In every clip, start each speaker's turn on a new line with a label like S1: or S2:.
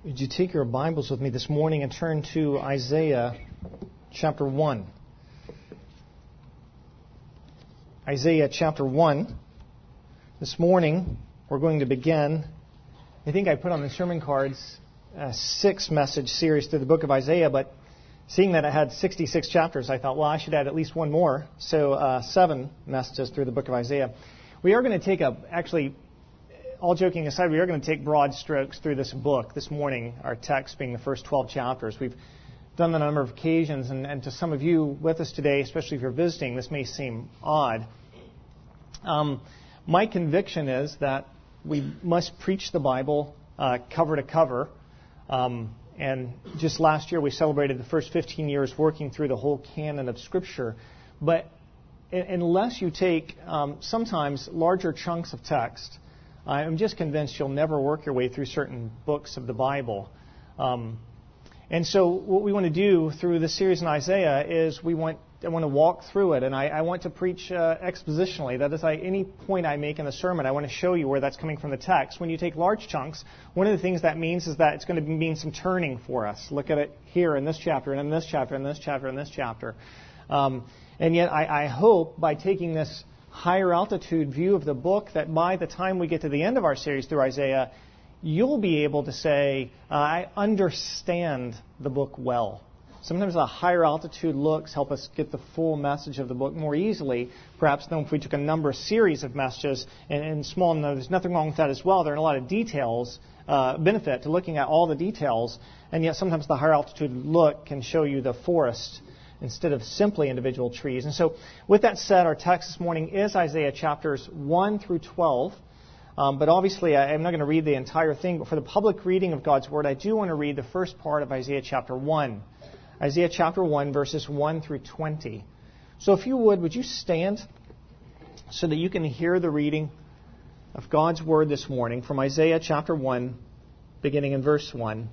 S1: Would you take your Bibles with me this morning and turn to Isaiah chapter 1? Isaiah chapter 1. This morning we're going to begin, I think I put on the sermon cards, a 6-message series through the book of Isaiah, but seeing that it had 66 chapters, I thought, well, I should add at least one more. So 7 messages through the book of Isaiah. We are going to take all joking aside, we are going to take broad strokes through this book this morning, our text being the first 12 chapters. We've done that on a number of occasions, and to some of you with us today, especially if you're visiting, this may seem odd. My conviction is that we must preach the Bible cover to cover. And just last year we celebrated the first 15 years working through the whole canon of Scripture. But unless you take sometimes larger chunks of text, I'm just convinced you'll never work your way through certain books of the Bible. And so what we want to do through this series in Isaiah is I want to walk through it, and I want to preach expositionally. That is, any point I make in the sermon, I want to show you where that's coming from the text. When you take large chunks, one of the things that means is that it's going to mean some turning for us. Look at it here in this chapter, and in this chapter, and this chapter, and this chapter. And yet I hope by taking this higher altitude view of the book that by the time we get to the end of our series through Isaiah, you'll be able to say, I understand the book well. Sometimes the higher altitude looks help us get the full message of the book more easily, perhaps than if we took a number of series of messages and small. No, there's nothing wrong with that as well. There are a lot of details, benefit to looking at all the details, and yet sometimes the higher altitude look can show you the forest instead of simply individual trees. And so with that said, our text this morning is Isaiah chapters 1 through 12. But obviously, I'm not going to read the entire thing. But for the public reading of God's Word, I do want to read the first part of Isaiah chapter 1. Isaiah chapter 1, verses 1 through 20. So if you would you stand so that you can hear the reading of God's Word this morning from Isaiah chapter 1, beginning in verse 1.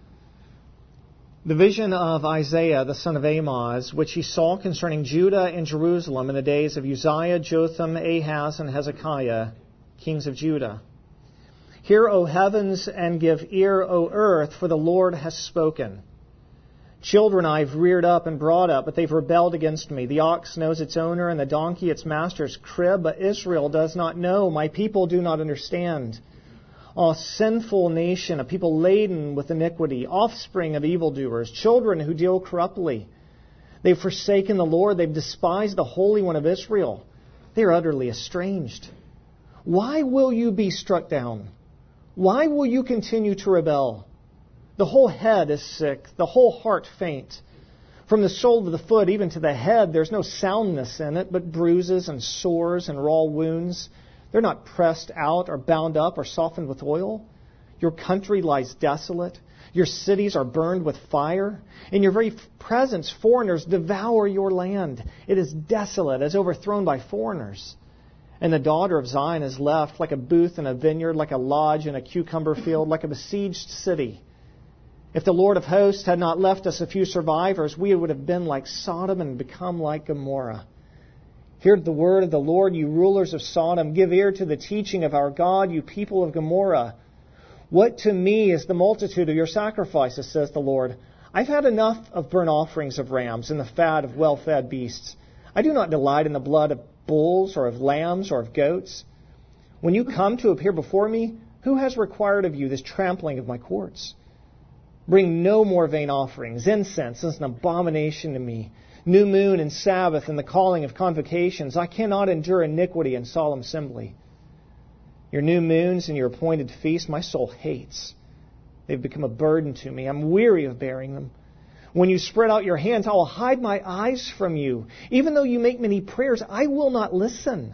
S1: The vision of Isaiah, the son of Amoz, which he saw concerning Judah and Jerusalem in the days of Uzziah, Jotham, Ahaz, and Hezekiah, kings of Judah. Hear, O heavens, and give ear, O earth, for the Lord has spoken. Children I've reared up and brought up, but they've rebelled against me. The ox knows its owner, and the donkey its master's crib, but Israel does not know. My people do not understand. A sinful nation, a people laden with iniquity, offspring of evildoers, children who deal corruptly. They've forsaken the Lord. They've despised the Holy One of Israel. They are utterly estranged. Why will you be struck down? Why will you continue to rebel? The whole head is sick, the whole heart faint. From the sole of the foot even to the head, there's no soundness in it, but bruises and sores and raw wounds. They're not pressed out or bound up or softened with oil. Your country lies desolate. Your cities are burned with fire. In your very presence, foreigners devour your land. It is desolate, as overthrown by foreigners. And the daughter of Zion is left like a booth in a vineyard, like a lodge in a cucumber field, like a besieged city. If the Lord of hosts had not left us a few survivors, we would have been like Sodom and become like Gomorrah. Hear the word of the Lord, you rulers of Sodom. Give ear to the teaching of our God, you people of Gomorrah. What to me is the multitude of your sacrifices, says the Lord. I've had enough of burnt offerings of rams and the fat of well-fed beasts. I do not delight in the blood of bulls or of lambs or of goats. When you come to appear before me, who has required of you this trampling of my courts? Bring no more vain offerings. Incense is an abomination to me. New moon and Sabbath and the calling of convocations. I cannot endure iniquity and solemn assembly. Your new moons and your appointed feasts my soul hates. They've become a burden to me. I'm weary of bearing them. When you spread out your hands, I will hide my eyes from you. Even though you make many prayers, I will not listen.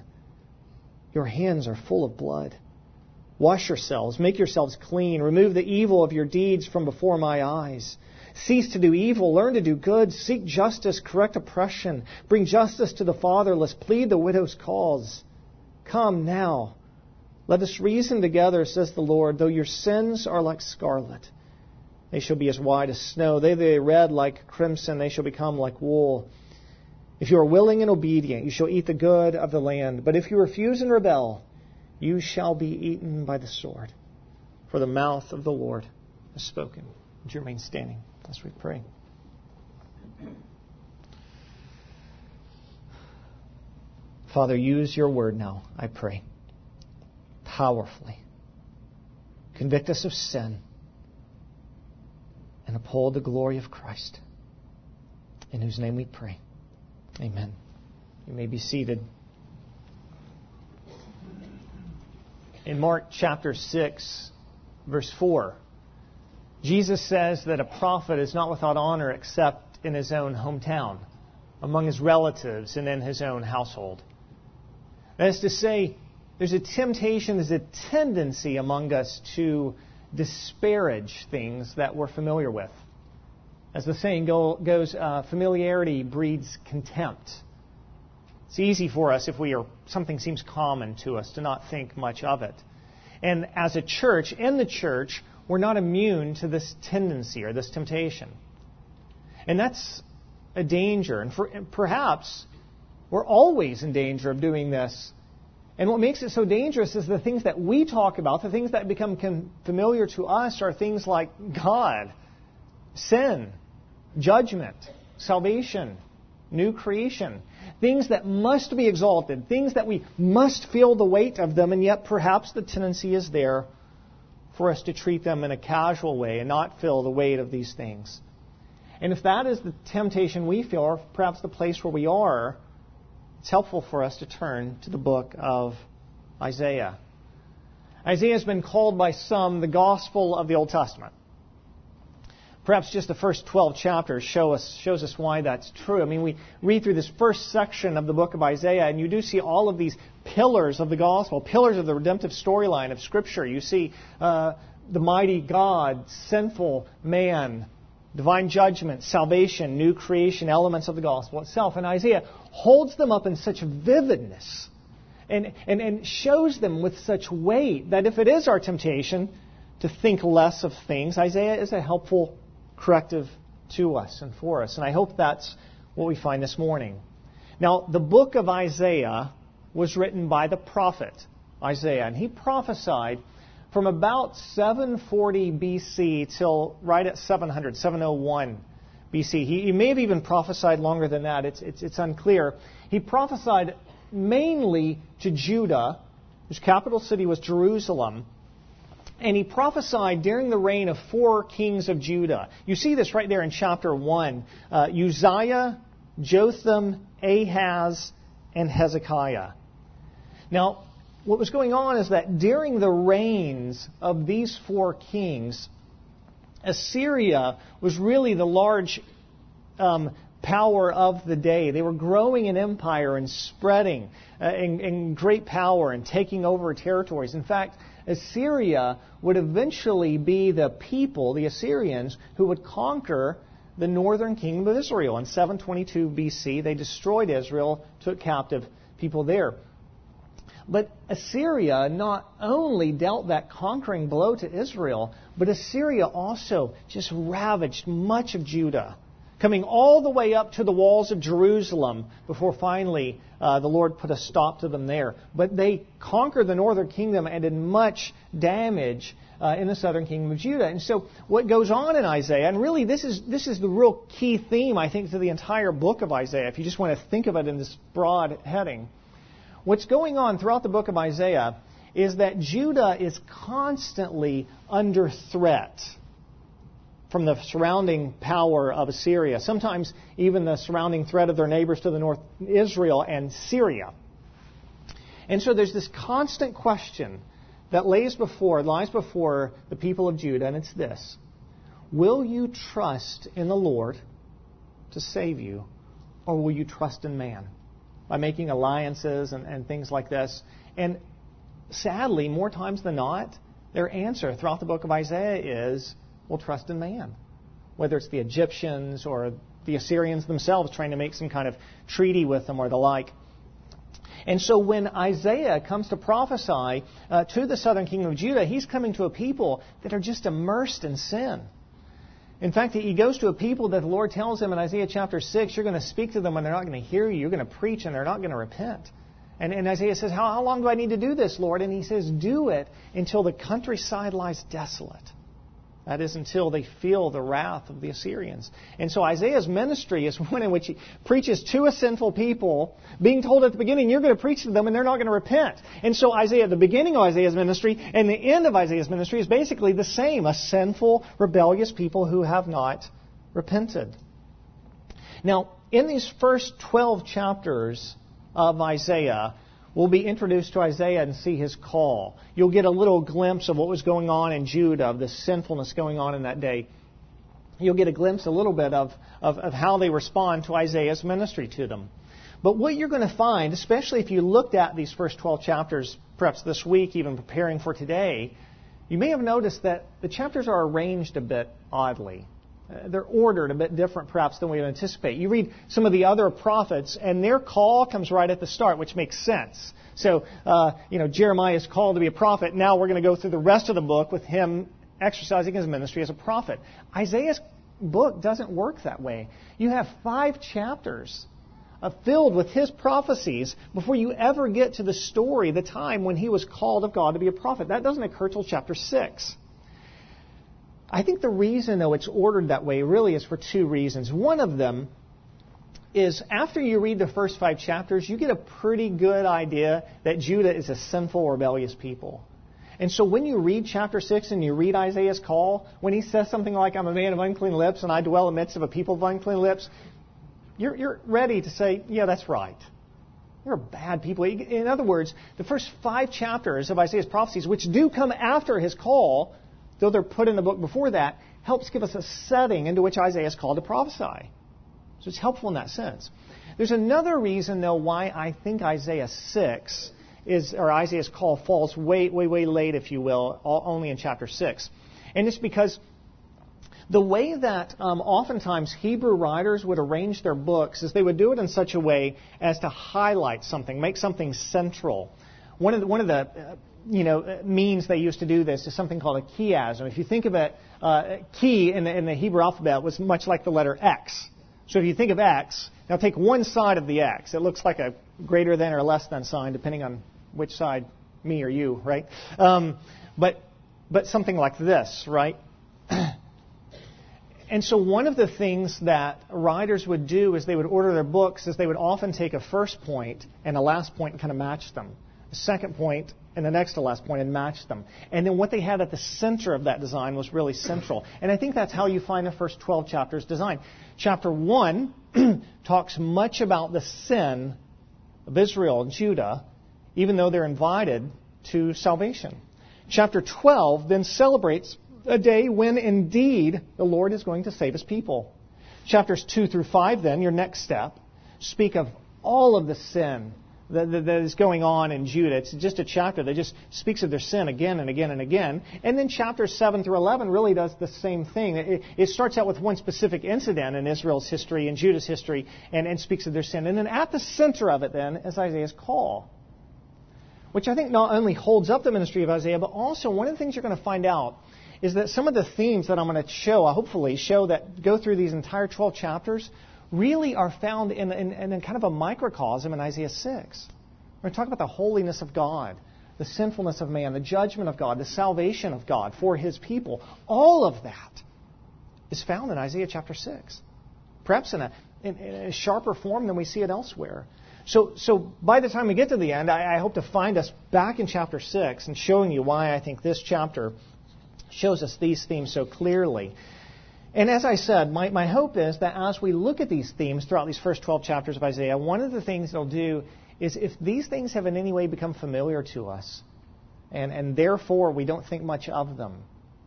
S1: Your hands are full of blood. Wash yourselves, make yourselves clean. Remove the evil of your deeds from before my eyes. Cease to do evil, learn to do good, seek justice, correct oppression, bring justice to the fatherless, plead the widow's cause. Come now, let us reason together, says the Lord. Though your sins are like scarlet, they shall be as white as snow. They that are red like crimson, they shall become like wool. If you are willing and obedient, you shall eat the good of the land. But if you refuse and rebel, you shall be eaten by the sword. For the mouth of the Lord has spoken. Would you remain standing as we pray? Father, use your word now, I pray, powerfully. Convict us of sin and uphold the glory of Christ, in whose name we pray. Amen. You may be seated. In Mark chapter 6, verse 4, Jesus says that a prophet is not without honor except in his own hometown, among his relatives, and in his own household. That is to say, there's a temptation, there's a tendency among us to disparage things that we're familiar with. As the saying goes, familiarity breeds contempt. It's easy for us if something seems common to us to not think much of it. And as a church, in the church, we're not immune to this tendency or this temptation. And that's a danger. And perhaps we're always in danger of doing this. And what makes it so dangerous is the things that we talk about, the things that become familiar to us are things like God, sin, judgment, salvation, new creation. Things that must be exalted, things that we must feel the weight of them, and yet perhaps the tendency is there for us to treat them in a casual way and not feel the weight of these things. And if that is the temptation we feel, or perhaps the place where we are, it's helpful for us to turn to the book of Isaiah. Isaiah has been called by some the gospel of the Old Testament. Perhaps just the first 12 chapters shows us why that's true. I mean, we read through this first section of the book of Isaiah, and you do see all of these pillars of the gospel, pillars of the redemptive storyline of Scripture. You see the mighty God, sinful man, divine judgment, salvation, new creation, elements of the gospel itself. And Isaiah holds them up in such vividness and shows them with such weight that if it is our temptation to think less of things, Isaiah is a helpful corrective to us and for us. And I hope that's what we find this morning. Now, the book of Isaiah was written by the prophet Isaiah, and he prophesied from about 740 BC till right at 701 BC. He may have even prophesied longer than that. It's unclear. He prophesied mainly to Judah, whose capital city was Jerusalem. And he prophesied during the reign of 4 kings of Judah. You see this right there in chapter 1. Uzziah, Jotham, Ahaz, and Hezekiah. Now, what was going on is that during the reigns of these 4 kings, Assyria was really the large power of the day. They were growing in empire and spreading in great power and taking over territories. In fact, Assyria would eventually be the people, the Assyrians, who would conquer the northern kingdom of Israel. In 722 BC, they destroyed Israel, took captive people there. But Assyria not only dealt that conquering blow to Israel, but Assyria also just ravaged much of Judah, coming all the way up to the walls of Jerusalem before finally the Lord put a stop to them there. But they conquered the northern kingdom and did much damage in the southern kingdom of Judah. And so what goes on in Isaiah, and really this is the real key theme, I think, to the entire book of Isaiah, if you just want to think of it in this broad heading. What's going on throughout the book of Isaiah is that Judah is constantly under threat from the surrounding power of Assyria, sometimes even the surrounding threat of their neighbors to the north, Israel and Syria. And so there's this constant question that lies before the people of Judah, and it's this: will you trust in the Lord to save you, or will you trust in man? By making alliances and things like this. And sadly, more times than not, their answer throughout the book of Isaiah is, we'll trust in man. Whether it's the Egyptians or the Assyrians themselves trying to make some kind of treaty with them or the like. And so when Isaiah comes to prophesy to the southern kingdom of Judah, he's coming to a people that are just immersed in sin. In fact, he goes to a people that the Lord tells him in Isaiah chapter 6, you're going to speak to them and they're not going to hear you. You're going to preach and they're not going to repent. And Isaiah says, how long do I need to do this, Lord? And he says, do it until the countryside lies desolate. That is until they feel the wrath of the Assyrians. And so Isaiah's ministry is one in which he preaches to a sinful people, being told at the beginning, you're going to preach to them and they're not going to repent. And so the beginning of Isaiah's ministry and the end of Isaiah's ministry is basically the same, a sinful, rebellious people who have not repented. Now, in these first 12 chapters of Isaiah, we'll be introduced to Isaiah and see his call. You'll get a little glimpse of what was going on in Judah, of the sinfulness going on in that day. You'll get a glimpse a little bit of how they respond to Isaiah's ministry to them. But what you're going to find, especially if you looked at these first 12 chapters, perhaps this week, even preparing for today, you may have noticed that the chapters are arranged a bit oddly. They're ordered a bit different, perhaps, than we would anticipate. You read some of the other prophets, and their call comes right at the start, which makes sense. So, Jeremiah is called to be a prophet. Now we're going to go through the rest of the book with him exercising his ministry as a prophet. Isaiah's book doesn't work that way. You have 5 chapters filled with his prophecies before you ever get to the story, the time when he was called of God to be a prophet. That doesn't occur till chapter 6. I think the reason, though, it's ordered that way really is for 2 reasons. One of them is after you read the first 5 chapters, you get a pretty good idea that Judah is a sinful, rebellious people. And so when you read chapter 6 and you read Isaiah's call, when he says something like, I'm a man of unclean lips and I dwell in the midst of a people of unclean lips, you're ready to say, yeah, that's right. You're bad people. In other words, the first 5 chapters of Isaiah's prophecies, which do come after his call, though they're put in the book before that, helps give us a setting into which Isaiah is called to prophesy. So it's helpful in that sense. There's another reason, though, why I think Isaiah's call falls way late, if you will, only in chapter 6. And it's because the way that oftentimes Hebrew writers would arrange their books is they would do it in such a way as to highlight something, make something central. One of the means they used to do this is something called a chiasm. If you think of it, chi in the Hebrew alphabet was much like the letter X. So if you think of X, now take one side of the X. It looks like a greater than or less than sign, depending on which side, me or you, right? But something like this, right? And so one of the things that writers would do is they would order their books is they would often take a first point and a last point and kind of match them. The second point and the next to last point and match them. And then what they had at the center of that design was really central. And I think that's how you find the first 12 chapters designed. Chapter 1 talks much about the sin of Israel and Judah, even though they're invited to salvation. Chapter 12 then celebrates a day when indeed the Lord is going to save his people. Chapters 2 through 5 then, your next step, speak of all of the sin that is going on in Judah. It's just a chapter that just speaks of their sin again and again and again. And then chapters 7 through 11 really does the same thing. It starts out with one specific incident in Israel's history and Judah's history and speaks of their sin. And then at the center of it then is Isaiah's call, which I think not only holds up the ministry of Isaiah, but also one of the things you're going to find out is that some of the themes that I'm going to hopefully show that go through these entire 12 chapters really are found in kind of a microcosm in Isaiah 6. We're going to talk about the holiness of God, the sinfulness of man, the judgment of God, the salvation of God for his people. All of that is found in Isaiah chapter 6, perhaps in a sharper form than we see it elsewhere. So by the time we get to the end, I hope to find us back in chapter 6 and showing you why I think this chapter shows us these themes so clearly. And as I said, my hope is that as we look at these themes throughout these first 12 chapters of Isaiah, one of the things it'll do is if these things have in any way become familiar to us, and therefore we don't think much of them,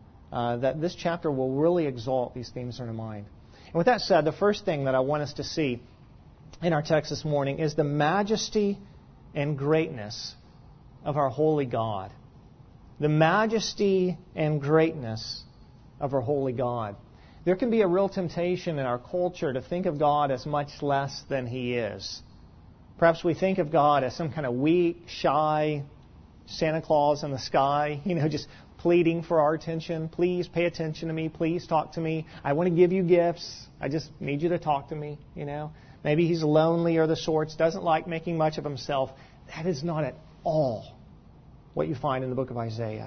S1: that this chapter will really exalt these themes in our mind. And with that said, the first thing that I want us to see in our text this morning is the majesty and greatness of our holy God. The majesty and greatness of our holy God. There can be a real temptation in our culture to think of God as much less than he is. Perhaps we think of God as some kind of weak, shy Santa Claus in the sky, just pleading for our attention. Please pay attention to me. Please talk to me. I want to give you gifts. I just need you to talk to me, Maybe he's lonely or the sorts, doesn't like making much of himself. That is not at all what you find in the book of Isaiah.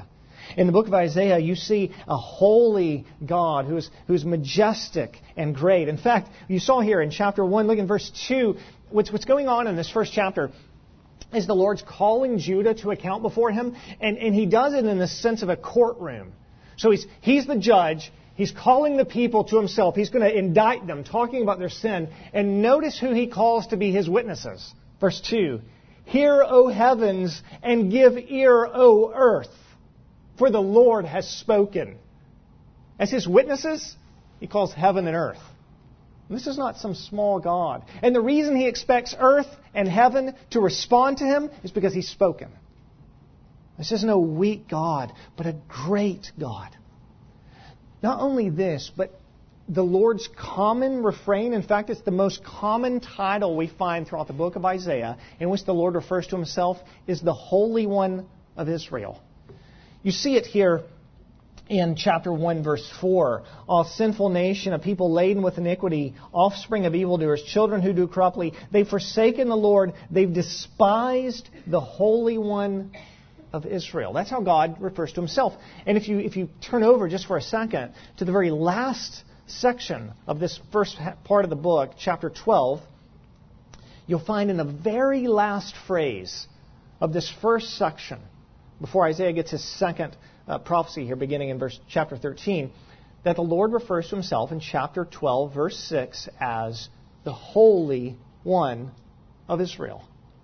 S1: In the book of Isaiah, you see a holy God who's majestic and great. In fact, you saw here in chapter 1, look in verse 2, what's going on in this first chapter is the Lord's calling Judah to account before Him, and He does it in the sense of a courtroom. So He's the judge. He's calling the people to Himself. He's going to indict them, talking about their sin. And notice who He calls to be His witnesses. Verse 2, "Hear, O heavens, and give ear, O earth, for the Lord has spoken." As His witnesses, He calls heaven and earth. This is not some small God. And the reason He expects earth and heaven to respond to Him is because He's spoken. This is no weak God, but a great God. Not only this, but the Lord's common refrain, in fact, it's the most common title we find throughout the book of Isaiah, in which the Lord refers to Himself, is the Holy One of Israel. You see it here in chapter 1, verse 4. "All sinful nation, a people laden with iniquity, offspring of evildoers, children who do corruptly, they've forsaken the Lord, they've despised the Holy One of Israel." That's how God refers to Himself. And if you turn over just for a second to the very last section of this first part of the book, chapter 12, you'll find in the very last phrase of this first section, before Isaiah gets his second prophecy here, beginning in chapter 13, that the Lord refers to Himself in chapter 12, verse 6, as the Holy One of Israel.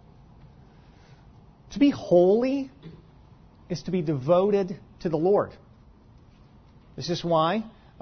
S1: To be holy is to be devoted to the Lord. This is why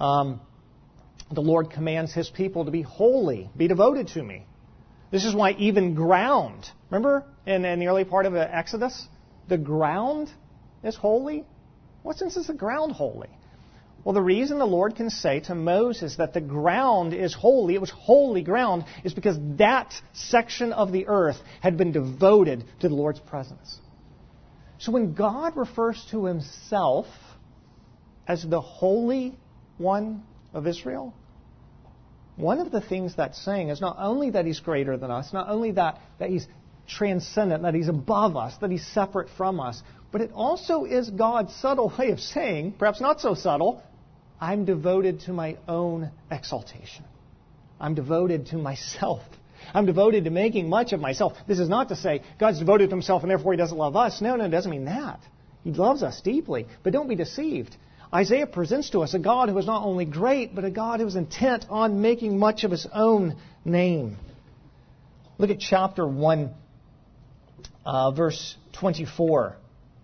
S1: the Lord commands His people to be holy, be devoted to Me. This is why even ground, remember in the early part of Exodus, the ground is holy? What sense is the ground holy? Well, the reason the Lord can say to Moses that the ground is holy, it was holy ground, is because that section of the earth had been devoted to the Lord's presence. So when God refers to Himself as the Holy One of Israel, one of the things that's saying is not only that He's greater than us, not only that He's transcendent, that He's above us, that He's separate from us, but it also is God's subtle way of saying, perhaps not so subtle, I'm devoted to my own exaltation. I'm devoted to myself. I'm devoted to making much of myself. This is not to say God's devoted to Himself and therefore He doesn't love us. No, it doesn't mean that. He loves us deeply. But don't be deceived. Isaiah presents to us a God who is not only great, but a God who is intent on making much of His own name. Look at chapter 1, verse 24.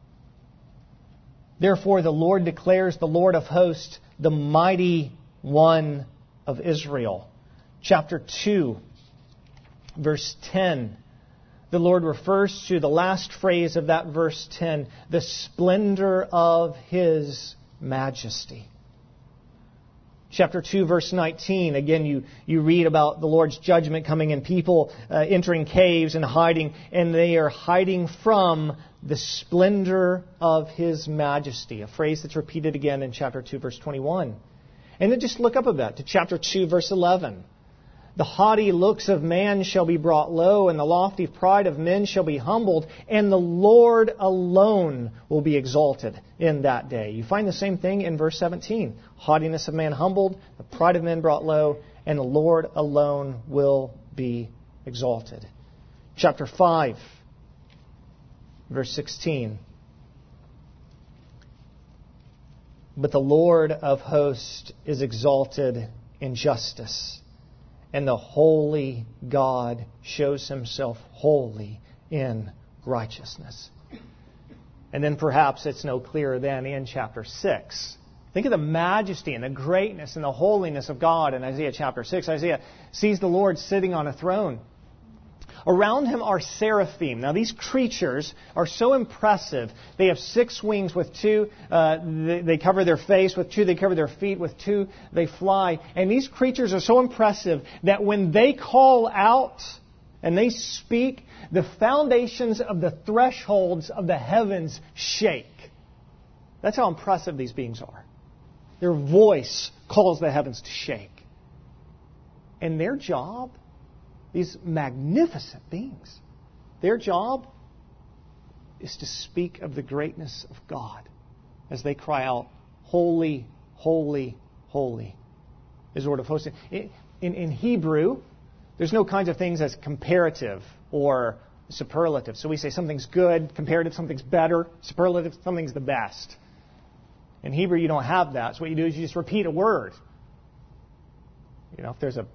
S1: "Therefore the Lord declares, the Lord of hosts, the mighty one of Israel." Chapter 2, verse 10. The Lord refers to the last phrase of that verse 10, the splendor of His majesty. Chapter 2, verse 19, again, you read about the Lord's judgment coming and people entering caves and hiding, and they are hiding from the splendor of His majesty, a phrase that's repeated again in chapter 2, verse 21. And then just look up a bit to chapter 2, verse 11. "The haughty looks of man shall be brought low, and the lofty pride of men shall be humbled, and the Lord alone will be exalted in that day." You find the same thing in verse 17. Haughtiness of man humbled, the pride of men brought low, and the Lord alone will be exalted. Chapter 5, verse 16. "But the Lord of hosts is exalted in justice, and the holy God shows Himself holy in righteousness." And then perhaps it's no clearer than in chapter 6. Think of the majesty and the greatness and the holiness of God in Isaiah chapter 6. Isaiah sees the Lord sitting on a throne. Around Him are seraphim. Now these creatures are so impressive. They have 6 wings with 2. They cover their face with 2. They cover their feet with 2. They fly. And these creatures are so impressive that when they call out and they speak, the foundations of the thresholds of the heavens shake. That's how impressive these beings are. Their voice calls the heavens to shake. And their job, these magnificent beings, their job is to speak of the greatness of God. as they cry out, "Holy, holy, holy," is the word of hosts. In Hebrew, there's no kinds of things as comparative or superlative. So we say something's good, comparative, something's better, superlative, something's the best. In Hebrew, you don't have that. So what you do is you just repeat a word. If there's a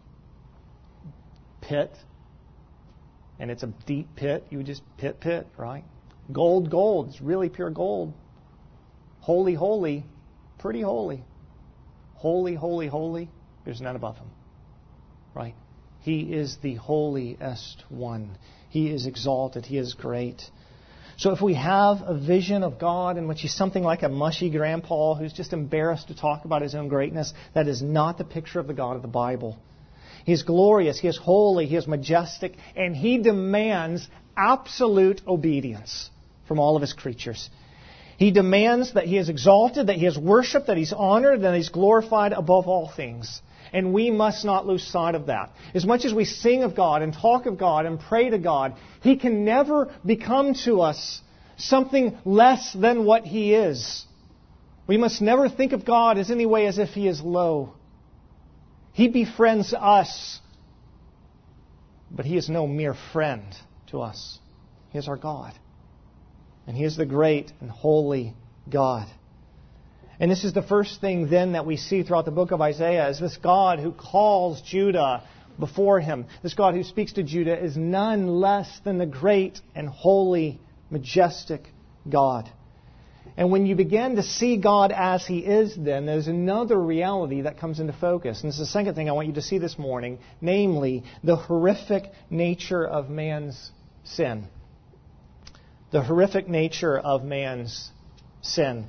S1: pit, and it's a deep pit, you would just pit, right? Gold, it's really pure gold. Holy, holy, pretty holy. Holy, holy, holy, there's none above him, right? He is the holiest one. He is exalted. He is great. So if we have a vision of God in which He's something like a mushy grandpa who's just embarrassed to talk about His own greatness, that is not the picture of the God of the Bible. He is glorious, He is holy, He is majestic, and He demands absolute obedience from all of His creatures. He demands that He is exalted, that He is worshipped, that He's honored, that He's glorified above all things. And we must not lose sight of that. As much as we sing of God and talk of God and pray to God, He can never become to us something less than what He is. We must never think of God as any way as if He is low. He befriends us, but He is no mere friend to us. He is our God. And He is the great and holy God. And this is the first thing then that we see throughout the book of Isaiah, is this God who calls Judah before Him. This God who speaks to Judah is none less than the great and holy, majestic God. And when you begin to see God as He is, then there's another reality that comes into focus. And this is the second thing I want you to see this morning, namely the horrific nature of man's sin. The horrific nature of man's sin.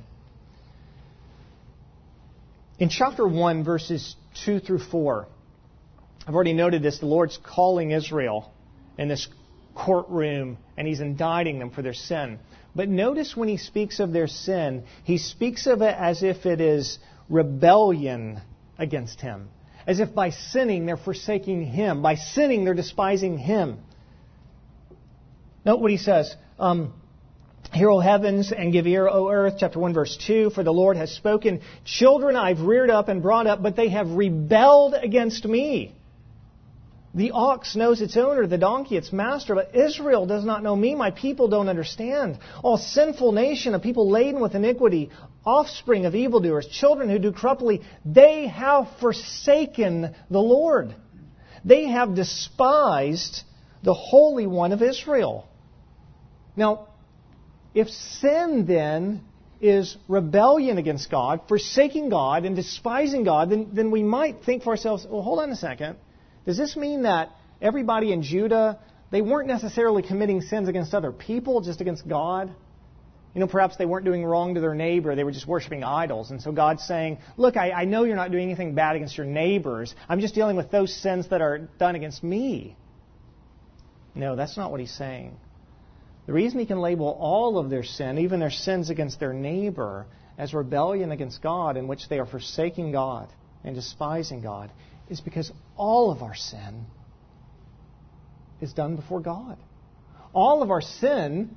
S1: In chapter 1, verses 2 through 4, I've already noted this, the Lord's calling Israel in this courtroom, and He's indicting them for their sin. But notice when He speaks of their sin, He speaks of it as if it is rebellion against Him. As if by sinning they're forsaking Him. By sinning they're despising Him. Note what He says. Hear, O heavens, and give ear, O earth. Chapter 1, verse 2. For the Lord has spoken. Children I've reared up and brought up, but they have rebelled against me. The ox knows its owner, the donkey its master, but Israel does not know me. My people don't understand. All sinful nation, a people laden with iniquity, offspring of evildoers, children who do corruptly, they have forsaken the Lord. They have despised the Holy One of Israel. Now, if sin then is rebellion against God, forsaking God and despising God, then we might think for ourselves, well, hold on a second. Does this mean that everybody in Judah, they weren't necessarily committing sins against other people, just against God? Perhaps they weren't doing wrong to their neighbor. They were just worshiping idols. And so God's saying, look, I know you're not doing anything bad against your neighbors. I'm just dealing with those sins that are done against me. No, that's not what He's saying. The reason He can label all of their sin, even their sins against their neighbor, as rebellion against God, in which they are forsaking God and despising God, is because all of our sin is done before God. All of our sin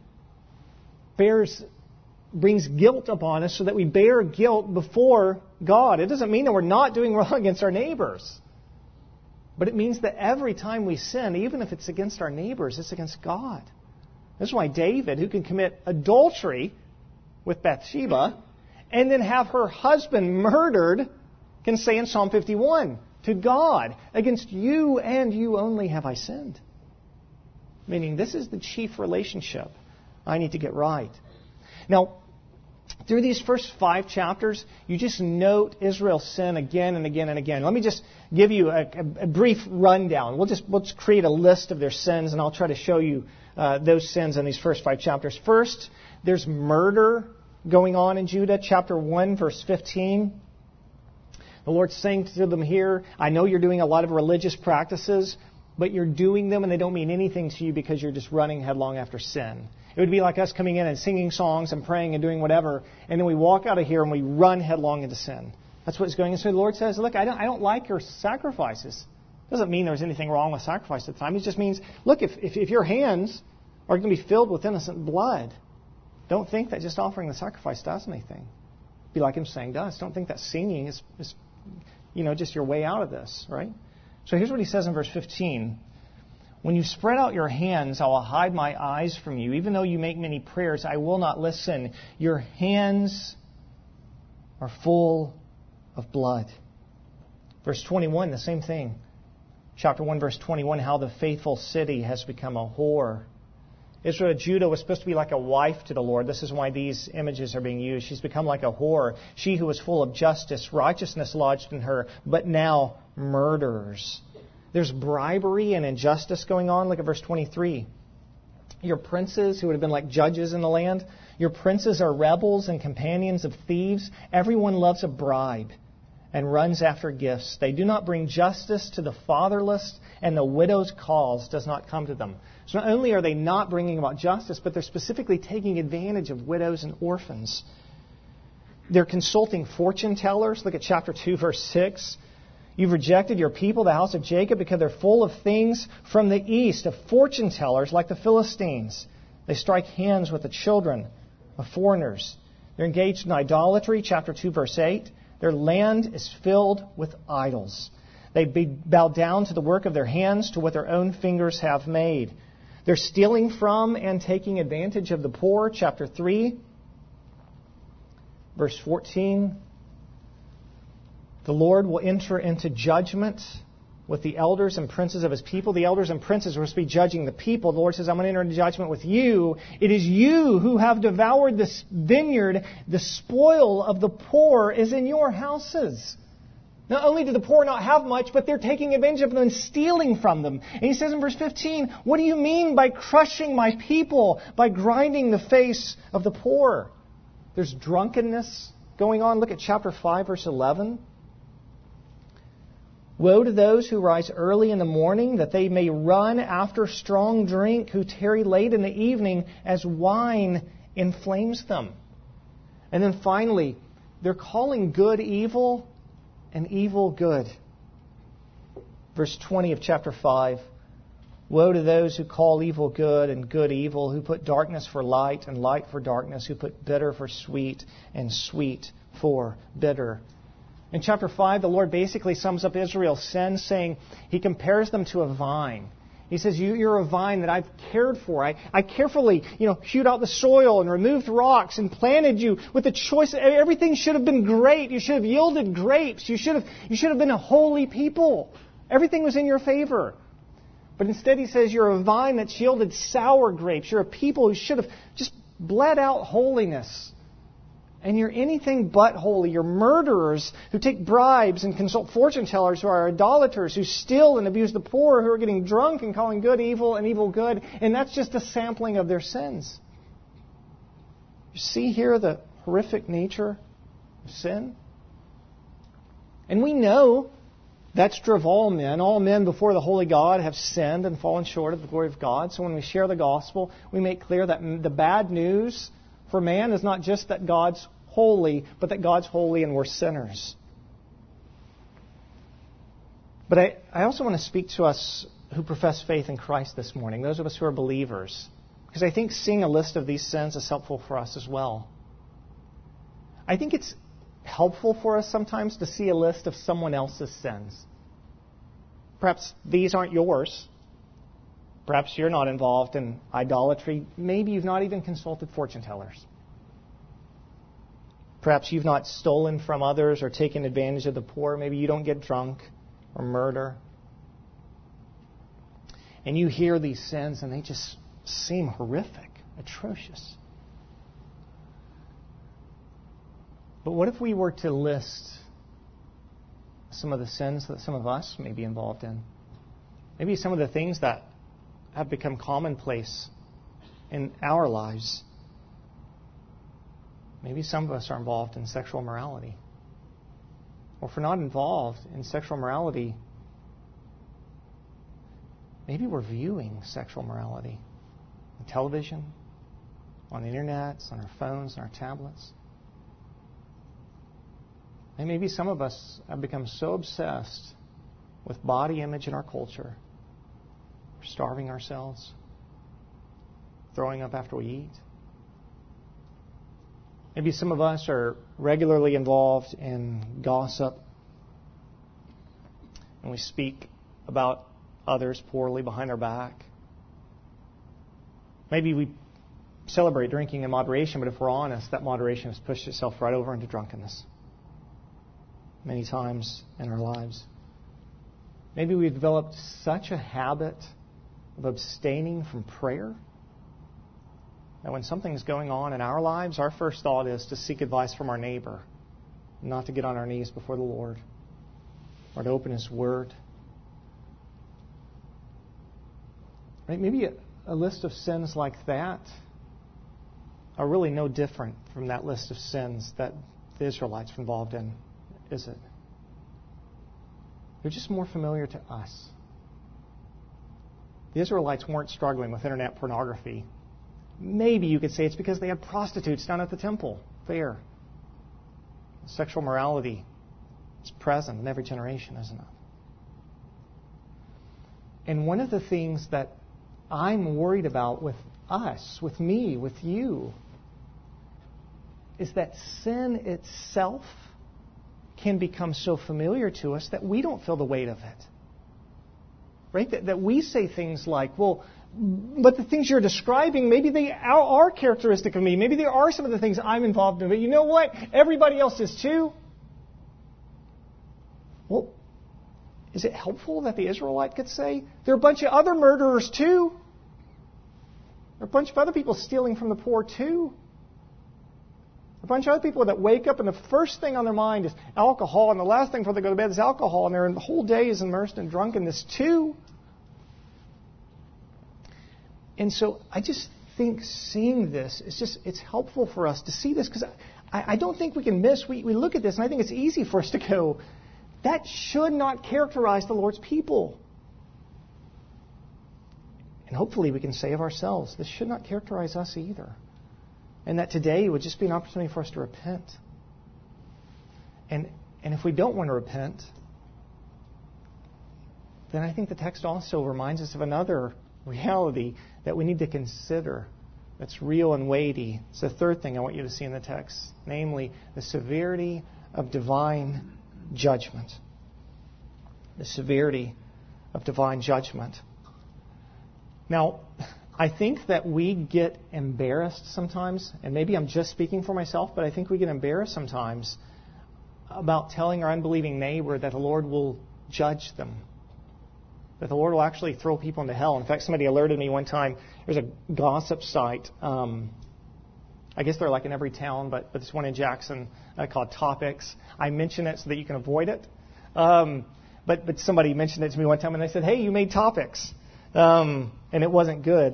S1: brings guilt upon us so that we bear guilt before God. It doesn't mean that we're not doing wrong against our neighbors. But it means that every time we sin, even if it's against our neighbors, it's against God. This is why David, who can commit adultery with Bathsheba and then have her husband murdered, can say in Psalm 51, to God, against you and you only have I sinned. Meaning this is the chief relationship I need to get right. Now, through these first 5 chapters, you just note Israel's sin again and again and again. Let me just give you a brief rundown. We'll just create a list of their sins, and I'll try to show you those sins in these first 5 chapters. First, there's murder going on in Judah. Chapter 1, verse 15. The Lord's saying to them here, I know you're doing a lot of religious practices, but you're doing them and they don't mean anything to you because you're just running headlong after sin. It would be like us coming in and singing songs and praying and doing whatever, and then we walk out of here and we run headlong into sin. That's what's going on. So the Lord says, look, I don't like your sacrifices. Doesn't mean there's anything wrong with sacrifice at the time. It just means, look, if your hands are going to be filled with innocent blood, don't think that just offering the sacrifice does anything. Be like him saying to us, don't think that singing is just your way out of this, right? So here's what he says in verse 15. When you spread out your hands, I will hide my eyes from you. Even though you make many prayers, I will not listen. Your hands are full of blood. Verse 21, the same thing. Chapter 1, verse 21, how the faithful city has become a whore. Israel, Judah was supposed to be like a wife to the Lord. This is why these images are being used. She's become like a whore. She who was full of justice, righteousness lodged in her, but now murders. There's bribery and injustice going on. Look at verse 23. Your princes, who would have been like judges in the land, your princes are rebels and companions of thieves. Everyone loves a bribe and runs after gifts. They do not bring justice to the fatherless, and the widow's cause does not come to them. So not only are they not bringing about justice, but they're specifically taking advantage of widows and orphans. They're consulting fortune tellers. Look at chapter 2, verse 6. You've rejected your people, the house of Jacob, because they're full of things from the east, of fortune tellers like the Philistines. They strike hands with the children of foreigners. They're engaged in idolatry, chapter 2, verse 8. Their land is filled with idols. They bow down to the work of their hands, to what their own fingers have made. They're stealing from and taking advantage of the poor, chapter 3, verse 14. The Lord will enter into judgment with the elders and princes of his people. The elders and princes were supposed to be judging the people. The Lord says, I'm going to enter into judgment with you. It is you who have devoured this vineyard. The spoil of the poor is in your houses. Not only do the poor not have much, but they're taking advantage of them and stealing from them. And he says in verse 15, what do you mean by crushing my people, by grinding the face of the poor? There's drunkenness going on. Look at chapter 5, verse 11. Woe to those who rise early in the morning, that they may run after strong drink, who tarry late in the evening, as wine inflames them. And then finally, they're calling good evil and evil good. Verse 20 of chapter 5. Woe to those who call evil good and good evil, who put darkness for light and light for darkness, who put bitter for sweet and sweet for bitter. In chapter 5, the Lord basically sums up Israel's sin, saying he compares them to a vine. He says, you're a vine that I've cared for. I carefully, hewed out the soil and removed rocks and planted you with the choice. Everything should have been great. You should have yielded grapes. You should have been a holy people. Everything was in your favor. But instead he says, you're a vine that's yielded sour grapes. You're a people who should have just bled out holiness. And you're anything but holy. You're murderers who take bribes and consult fortune tellers who are idolaters, who steal and abuse the poor, who are getting drunk and calling good evil and evil good. And that's just a sampling of their sins. You see here the horrific nature of sin? And we know that's true of all men. All men before the holy God have sinned and fallen short of the glory of God. So when we share the gospel, we make clear that the bad news for man is not just that God's holy, but that God's holy and we're sinners. But I also want to speak to us who profess faith in Christ this morning, those of us who are believers, because I think seeing a list of these sins is helpful for us as well. I think it's helpful for us sometimes to see a list of someone else's sins. Perhaps these aren't yours. Perhaps you're not involved in idolatry. Maybe you've not even consulted fortune tellers. Perhaps you've not stolen from others or taken advantage of the poor. Maybe you don't get drunk or murder. And you hear these sins and they just seem horrific, atrocious. But what if we were to list some of the sins that some of us may be involved in? Maybe some of the things that have become commonplace in our lives. Maybe some of us are involved in sexual immorality. Or if we're not involved in sexual immorality, maybe we're viewing sexual immorality on television, on the internet, on our phones, on our tablets. And maybe some of us have become so obsessed with body image in our culture, starving ourselves, throwing up after we eat, Maybe some of us are regularly involved in gossip, and we speak about others poorly behind our back. Maybe we celebrate drinking in moderation, but if we're honest, that moderation has pushed itself right over into drunkenness many times in our lives. Maybe we've developed such a habit of abstaining from prayer that when something's going on in our lives, our first thought is to seek advice from our neighbor, not to get on our knees before the Lord or to open His Word. Right? Maybe a list of sins like that are really no different from that list of sins that the Israelites were involved in, is it? They're just more familiar to us. The Israelites weren't struggling with internet pornography. Maybe you could say it's because they had prostitutes down at the temple there. Sexual morality is present in every generation, isn't it? And one of the things that I'm worried about with us, with me, with you, is that sin itself can become so familiar to us that we don't feel the weight of it. Right? That we say things like, well, but the things you're describing, maybe they are characteristic of me. Maybe there are some of the things I'm involved in. But you know what? Everybody else is too. Well, is it helpful that the Israelite could say, there are a bunch of other murderers too? There are a bunch of other people stealing from the poor too? A bunch of other people that wake up and the first thing on their mind is alcohol, and the last thing before they go to bed is alcohol, and the whole day is immersed in drunkenness too. And so I just think seeing this is it's helpful for us to see this, because I don't think we can miss. We look at this, and I think it's easy for us to go, that should not characterize the Lord's people. And hopefully we can say of ourselves, this should not characterize us either. And that today would just be an opportunity for us to repent. And if we don't want to repent, then I think the text also reminds us of another reality that we need to consider that's real and weighty. It's the third thing I want you to see in the text, namely the severity of divine judgment. The severity of divine judgment. Now, I think that we get embarrassed sometimes, and maybe I'm just speaking for myself, but I think we get embarrassed sometimes about telling our unbelieving neighbor that the Lord will judge them, that the Lord will actually throw people into hell. In fact, somebody alerted me one time, there's a gossip site, I guess they're like in every town, but there's one in Jackson called Topics. I mention it so that you can avoid it. But somebody mentioned it to me one time, and they said, hey, you made Topics. And it wasn't good.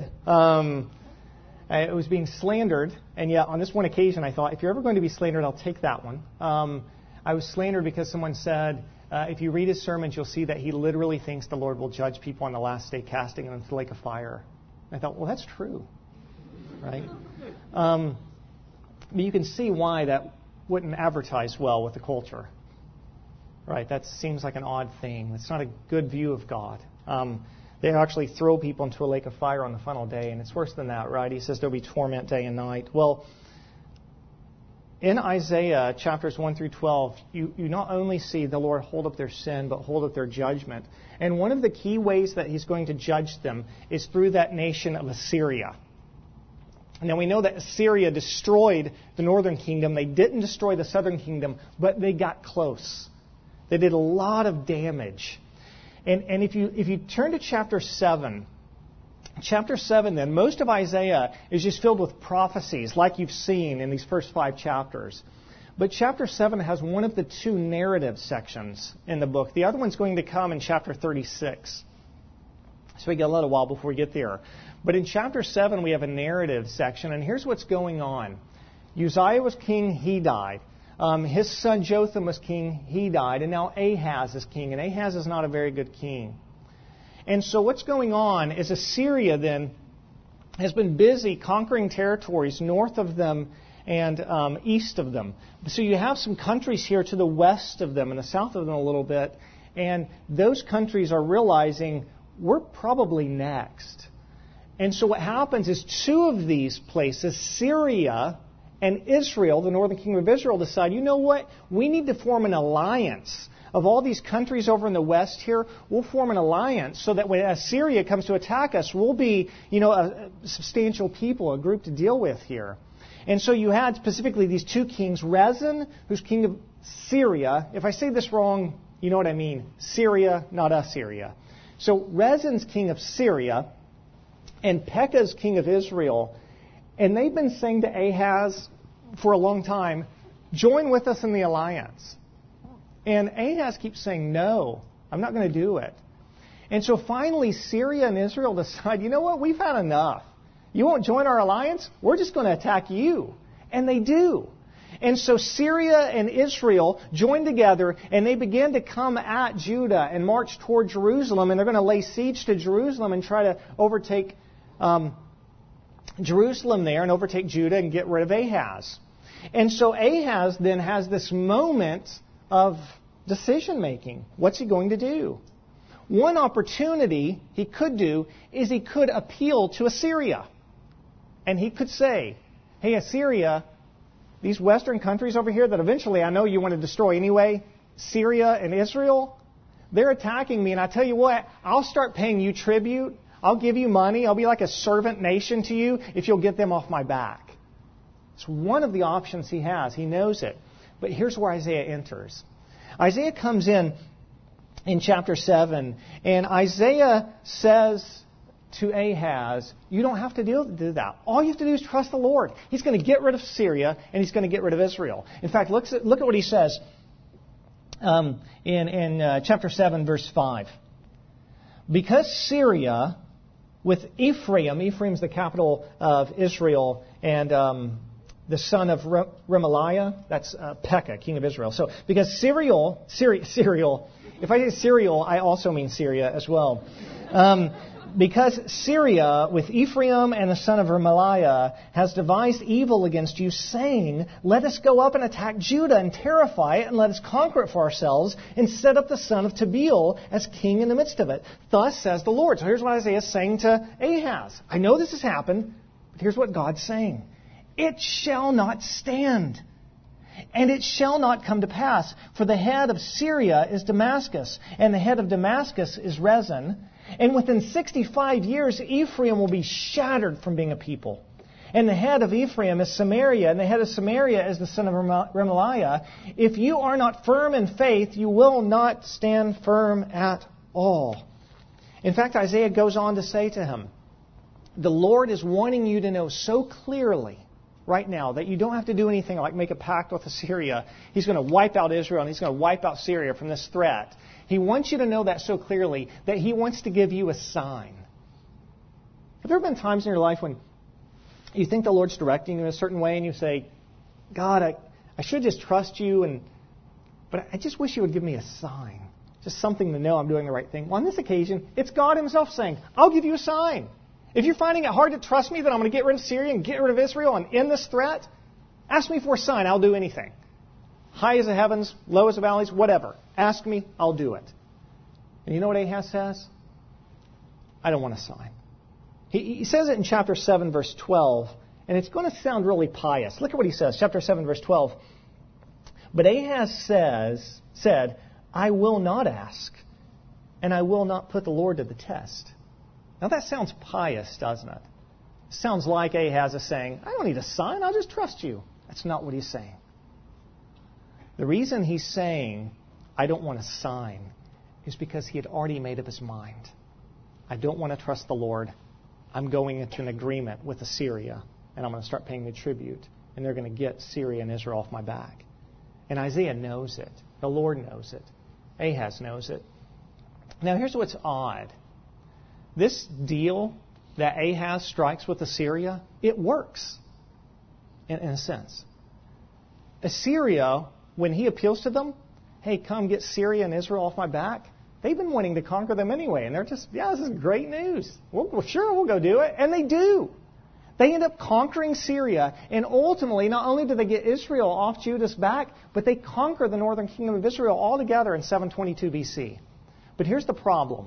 S1: It was being slandered, and yet on this one occasion I thought, if you're ever going to be slandered, I'll take that one. I was slandered because someone said, if you read his sermons, you'll see that he literally thinks the Lord will judge people on the last day, casting them into the lake of fire. And I thought, well, that's true, right? But you can see why that wouldn't advertise well with the culture, right? That seems like an odd thing. It's not a good view of God. They actually throw people into a lake of fire on the final day, and it's worse than that, right? He says there'll be torment day and night. Well, in Isaiah chapters 1 through 12, you not only see the Lord hold up their sin, but hold up their judgment. And one of the key ways that He's going to judge them is through that nation of Assyria. Now we know that Assyria destroyed the northern kingdom. They didn't destroy the southern kingdom, but they got close. They did a lot of damage. And if you turn to chapter 7 then, most of Isaiah is just filled with prophecies like you've seen in these first 5 chapters. But chapter 7 has one of the 2 narrative sections in the book. The other one's going to come in chapter 36. So we got a little while before we get there. But in chapter 7 we have a narrative section, and here's what's going on. Uzziah was king, he died. His son Jotham was king, he died, and now Ahaz is king, and Ahaz is not a very good king. And so what's going on is Assyria then has been busy conquering territories north of them and east of them. So you have some countries here to the west of them and the south of them a little bit, and those countries are realizing we're probably next. And so what happens is 2 of these places, Syria and Israel, the northern kingdom of Israel, decide, you know what? We need to form an alliance of all these countries over in the west here. We'll form an alliance so that when Assyria comes to attack us, we'll be, a substantial people, a group to deal with here. And so you had specifically these two kings, Rezin, who's king of Syria. If I say this wrong, you know what I mean. Syria, not Assyria. So Rezin's king of Syria and Pekah's king of Israel. And they've been saying to Ahaz for a long time, join with us in the alliance. And Ahaz keeps saying, no, I'm not going to do it. And so finally Syria and Israel decide, you know what, we've had enough. You won't join our alliance? We're just going to attack you. And they do. And so Syria and Israel join together and they begin to come at Judah and march toward Jerusalem. And they're going to lay siege to Jerusalem and try to overtake Jerusalem there and overtake Judah and get rid of Ahaz. And so Ahaz then has this moment of decision making. What's he going to do? One opportunity he could do is he could appeal to Assyria. And he could say, hey, Assyria, these western countries over here that eventually I know you want to destroy anyway, Syria and Israel, they're attacking me. And I tell you what, I'll start paying you tribute. I'll give you money. I'll be like a servant nation to you if you'll get them off my back. It's one of the options he has. He knows it. But here's where Isaiah enters. Isaiah comes in chapter 7, and Isaiah says to Ahaz, you don't have to do that. All you have to do is trust the Lord. He's going to get rid of Syria, and he's going to get rid of Israel. In fact, look at what he says in chapter 7, verse 5. Because Syria, with Ephraim's the capital of Israel, and the son of Remaliah, that's Pekah, king of Israel. So, because Syrial, if I say Syrial, I also mean Syria as well. Because Syria, with Ephraim and the son of Remaliah, has devised evil against you, saying, let us go up and attack Judah and terrify it, and let us conquer it for ourselves, and set up the son of Tabeel as king in the midst of it. Thus says the Lord. So here's what Isaiah is saying to Ahaz. I know this has happened, but here's what God's saying. It shall not stand, and it shall not come to pass. For the head of Syria is Damascus, and the head of Damascus is Rezin. And within 65 years, Ephraim will be shattered from being a people. And the head of Ephraim is Samaria, and the head of Samaria is the son of Remaliah. If you are not firm in faith, you will not stand firm at all. In fact, Isaiah goes on to say to him, the Lord is wanting you to know so clearly right now that you don't have to do anything like make a pact with Assyria. He's going to wipe out Israel and he's going to wipe out Syria from this threat. He wants you to know that so clearly that he wants to give you a sign. Have there been times in your life when you think the Lord's directing you in a certain way and you say, God, I should just trust you, but I just wish you would give me a sign. Just something to know I'm doing the right thing. Well, on this occasion, it's God himself saying, I'll give you a sign. If you're finding it hard to trust me that I'm going to get rid of Syria and get rid of Israel and end this threat, ask me for a sign. I'll do anything. High as the heavens, low as the valleys, whatever. Ask me, I'll do it. And you know what Ahaz says? I don't want a sign. He says it in chapter 7, verse 12, and it's going to sound really pious. Look at what he says, chapter 7, verse 12. But Ahaz said, I will not ask, and I will not put the Lord to the test. Now that sounds pious, doesn't it? It sounds like Ahaz is saying, I don't need a sign, I'll just trust you. That's not what he's saying. The reason he's saying, I don't want a sign, is because he had already made up his mind. I don't want to trust the Lord. I'm going into an agreement with Assyria, and I'm going to start paying the tribute, and they're going to get Syria and Israel off my back. And Isaiah knows it. The Lord knows it. Ahaz knows it. Now here's what's odd. This deal that Ahaz strikes with Assyria, it works in a sense. Assyria, when he appeals to them, hey, come get Syria and Israel off my back, they've been wanting to conquer them anyway. And they're just, this is great news. We'll go do it. And they do. They end up conquering Syria. And ultimately, not only do they get Israel off Judah's back, but they conquer the northern kingdom of Israel altogether in 722 BC. But here's the problem.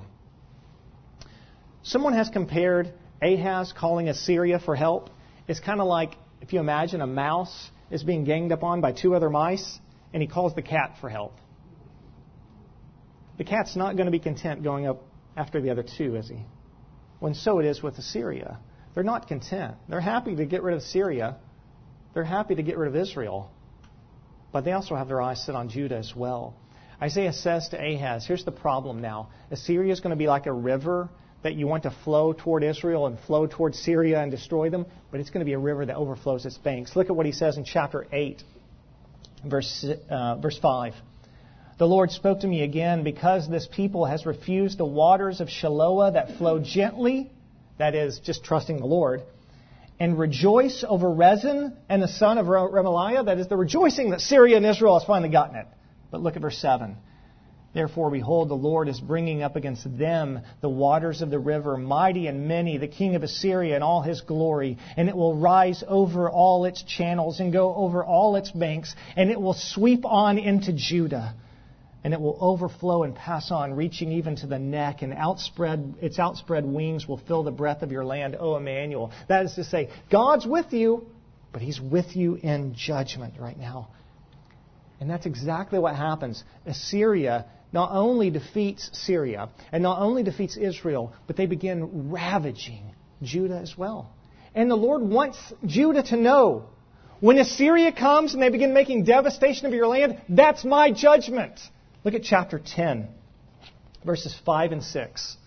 S1: Someone has compared Ahaz calling Assyria for help. It's kind of like if you imagine a mouse is being ganged up on by two other mice, and he calls the cat for help. The cat's not going to be content going up after the other two, is he? Well, and so it is with Assyria. They're not content. They're happy to get rid of Syria. They're happy to get rid of Israel. But they also have their eyes set on Judah as well. Isaiah says to Ahaz, here's the problem now. Assyria is going to be like a river that you want to flow toward Israel and flow toward Syria and destroy them, but it's going to be a river that overflows its banks. Look at what he says in chapter 8, verse 5. The Lord spoke to me again, because this people has refused the waters of Shiloah that flow gently, that is, just trusting the Lord, and rejoice over Rezin and the son of Remaliah, that is, the rejoicing that Syria and Israel has finally gotten it. But look at verse 7. Therefore, behold, the Lord is bringing up against them the waters of the river, mighty and many, the king of Assyria and all his glory. And it will rise over all its channels and go over all its banks. And it will sweep on into Judah. And it will overflow and pass on, reaching even to the neck. And its outspread wings will fill the breadth of your land, O Emmanuel. That is to say, God's with you, but He's with you in judgment right now. And that's exactly what happens. Assyria not only defeats Syria and not only defeats Israel, but they begin ravaging Judah as well. And the Lord wants Judah to know, when Assyria comes and they begin making devastation of your land, that's my judgment. Look at chapter 10, verses 5 and 6.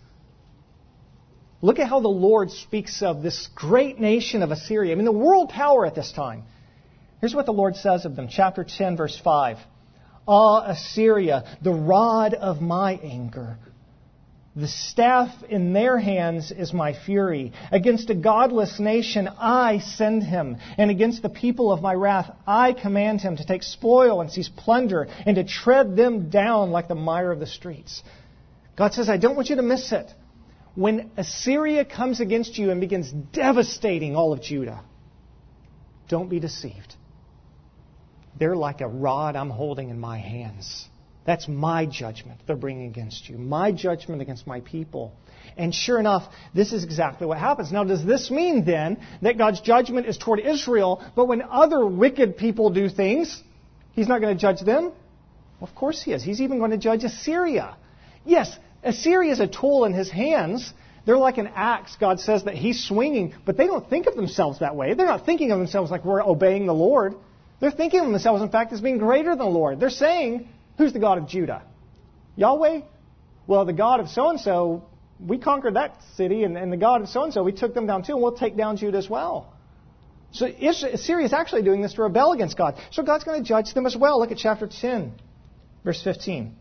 S1: Look at how the Lord speaks of this great nation of Assyria. I mean, the world power at this time. Here's what the Lord says of them. Chapter 10, verse 5. Ah, Assyria, the rod of my anger. The staff in their hands is my fury. Against a godless nation I send him, and against the people of my wrath I command him to take spoil and seize plunder, and to tread them down like the mire of the streets. God says, I don't want you to miss it. When Assyria comes against you and begins devastating all of Judah, don't be deceived. They're like a rod I'm holding in my hands. That's my judgment they're bringing against you. My judgment against my people. And sure enough, this is exactly what happens. Now, does this mean then that God's judgment is toward Israel, but when other wicked people do things, He's not going to judge them? Well, of course He is. He's even going to judge Assyria. Yes, Assyria is a tool in His hands. They're like an axe, God says, that He's swinging, but they don't think of themselves that way. They're not thinking of themselves like we're obeying the Lord. They're thinking of themselves, in fact, as being greater than the Lord. They're saying, who's the God of Judah? Yahweh? Well, the God of so-and-so, we conquered that city, and the God of so-and-so, we took them down too, and we'll take down Judah as well. So Assyria is actually doing this to rebel against God. So God's going to judge them as well. Look at chapter 10, verse 15.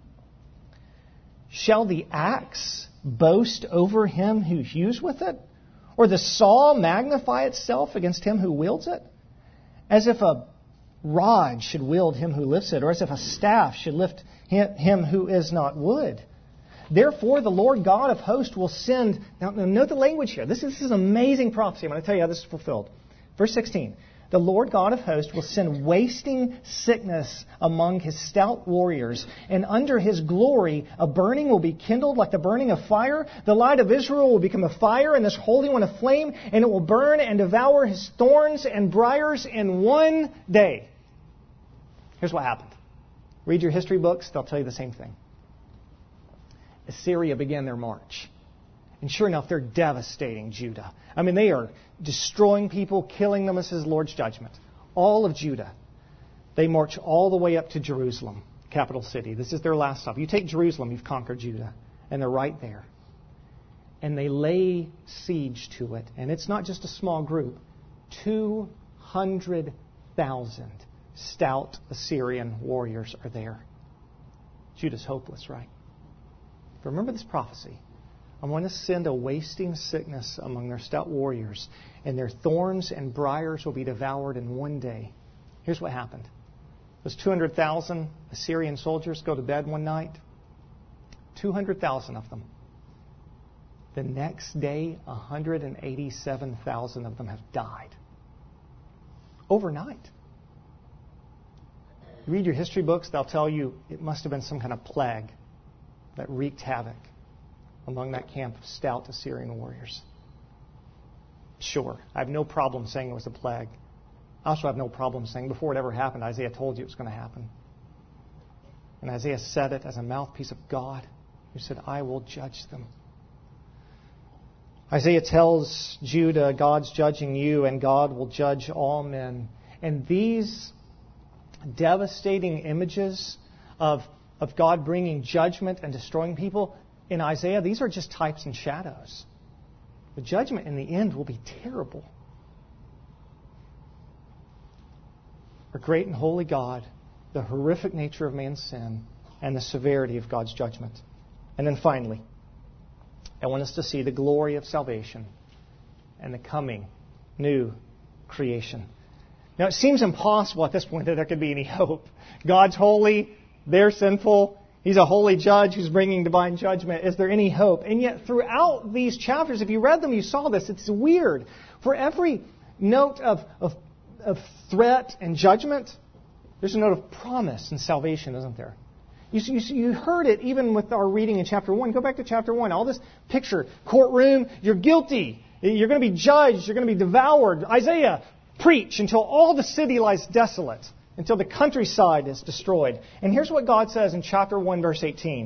S1: Shall the axe boast over him who hews with it? Or the saw magnify itself against him who wields it? As if a rod should wield him who lifts it, or as if a staff should lift him who is not wood. Therefore, the Lord God of hosts will send... Now, note the language here. This is an amazing prophecy. I'm going to tell you how this is fulfilled. Verse 16. The Lord God of hosts will send wasting sickness among His stout warriors, and under His glory a burning will be kindled like the burning of fire. The light of Israel will become a fire, and this Holy One a flame, and it will burn and devour his thorns and briars in one day. Here's what happened. Read your history books, they'll tell you the same thing. Assyria began their march. And sure enough, they're devastating Judah. I mean, they are destroying people, killing them as His Lord's judgment. All of Judah. They march all the way up to Jerusalem, capital city. This is their last stop. You take Jerusalem, you've conquered Judah. And they're right there. And they lay siege to it. And it's not just a small group. 200,000 stout Assyrian warriors are there. Judah's hopeless, right? But remember this prophecy. I'm going to send a wasting sickness among their stout warriors, and their thorns and briars will be devoured in one day. Here's what happened. Those 200,000 Assyrian soldiers go to bed one night. 200,000 of them. The next day, 187,000 of them have died. Overnight. You read your history books, they'll tell you it must have been some kind of plague that wreaked havoc among that camp of stout Assyrian warriors. Sure, I have no problem saying it was a plague. I also have no problem saying before it ever happened, Isaiah told you it was going to happen. And Isaiah said it as a mouthpiece of God, who said, I will judge them. Isaiah tells Judah, God's judging you, and God will judge all men. And these devastating images of God bringing judgment and destroying people in Isaiah, these are just types and shadows. The judgment in the end will be terrible. Our great and holy God, the horrific nature of man's sin, and the severity of God's judgment. And then finally, I want us to see the glory of salvation and the coming new creation. Now, it seems impossible at this point that there could be any hope. God's holy, they're sinful, He's a holy judge who's bringing divine judgment. Is there any hope? And yet, throughout these chapters, if you read them, you saw this. It's weird. For every note of threat and judgment, there's a note of promise and salvation, isn't there? You heard it even with our reading in chapter 1. Go back to chapter 1. All this picture, courtroom, you're guilty. You're going to be judged. You're going to be devoured. Isaiah, preach until all the city lies desolate, until the countryside is destroyed. And here's what God says in chapter 1, verse 18.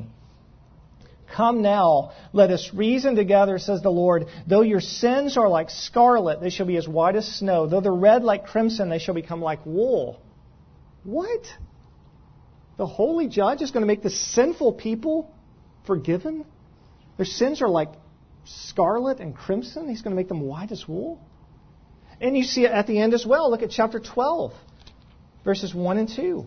S1: Come now, let us reason together, says the Lord. Though your sins are like scarlet, they shall be as white as snow. Though they're red like crimson, they shall become like wool. What? The holy judge is going to make the sinful people forgiven? Their sins are like scarlet and crimson. He's going to make them white as wool. And you see it at the end as well. Look at chapter 12, verses 1 and 2.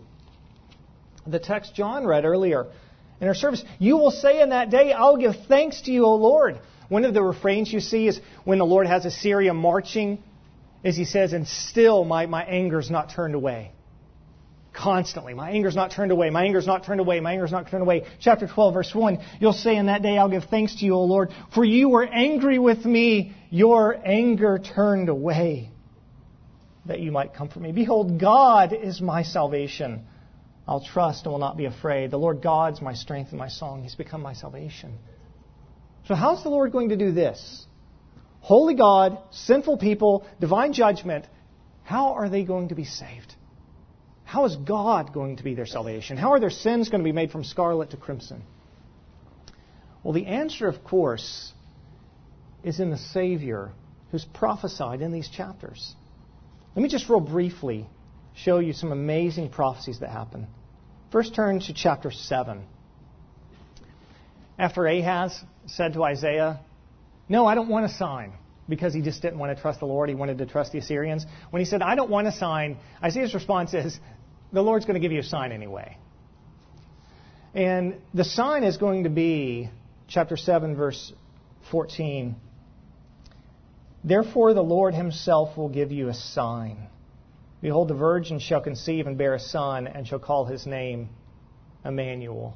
S1: The text John read earlier in our service. You will say in that day, I'll give thanks to you, O Lord. One of the refrains you see is when the Lord has Assyria marching, as He says, and still my anger's not turned away. Constantly. My anger's not turned away. My anger's not turned away. My anger's not turned away. Chapter 12, verse 1. You'll say in that day, I'll give thanks to you, O Lord, for you were angry with me. Your anger turned away, that you might comfort me. Behold, God is my salvation. I'll trust and will not be afraid. The Lord God's my strength and my song. He's become my salvation. So how's the Lord going to do this? Holy God, sinful people, divine judgment. How are they going to be saved? How is God going to be their salvation? How are their sins going to be made from scarlet to crimson? Well, the answer, of course, is in the Savior who's prophesied in these chapters. Let me just real briefly show you some amazing prophecies that happen. First, turn to chapter 7. After Ahaz said to Isaiah, no, I don't want a sign, because he just didn't want to trust the Lord. He wanted to trust the Assyrians. When he said, I don't want a sign, Isaiah's response is, the Lord's going to give you a sign anyway. And the sign is going to be, chapter 7, verse 14. Therefore the Lord Himself will give you a sign. Behold, the virgin shall conceive and bear a son, and shall call his name Emmanuel.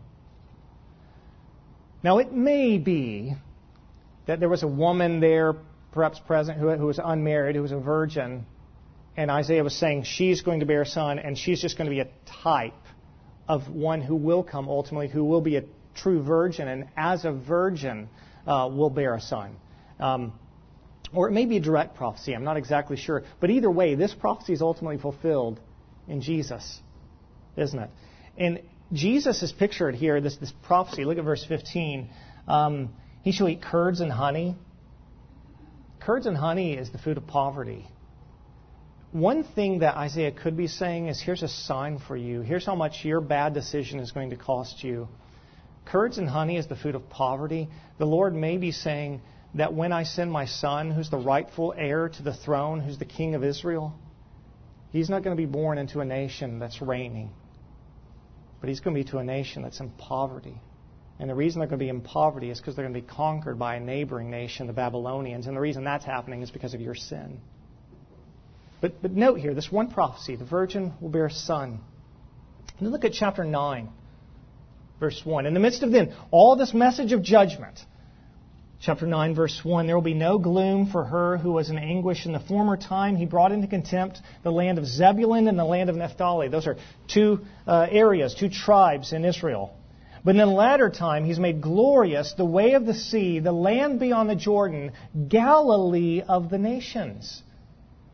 S1: Now it may be that there was a woman there, perhaps present, who was unmarried, who was a virgin, and Isaiah was saying she's going to bear a son, and she's just going to be a type of one who will come ultimately, who will be a true virgin, and as a virgin will bear a son. Or it may be a direct prophecy. I'm not exactly sure. But either way, this prophecy is ultimately fulfilled in Jesus, isn't it? And Jesus is pictured here, this prophecy. Look at verse 15. He shall eat curds and honey. Curds and honey is the food of poverty. One thing that Isaiah could be saying is, here's a sign for you. Here's how much your bad decision is going to cost you. Curds and honey is the food of poverty. The Lord may be saying that when I send my son, who's the rightful heir to the throne, who's the king of Israel, he's not going to be born into a nation that's reigning, but he's going to be to a nation that's in poverty. And the reason they're going to be in poverty is because they're going to be conquered by a neighboring nation, the Babylonians. And the reason that's happening is because of your sin. But note here, this one prophecy, the virgin will bear a son. And look at chapter 9, verse 1. In the midst of then all this message of judgment, chapter 9, verse 1, there will be no gloom for her who was in anguish. In the former time, He brought into contempt the land of Zebulun and the land of Naphtali. Those are two areas, two tribes in Israel. But in the latter time, He's made glorious the way of the sea, the land beyond the Jordan, Galilee of the nations.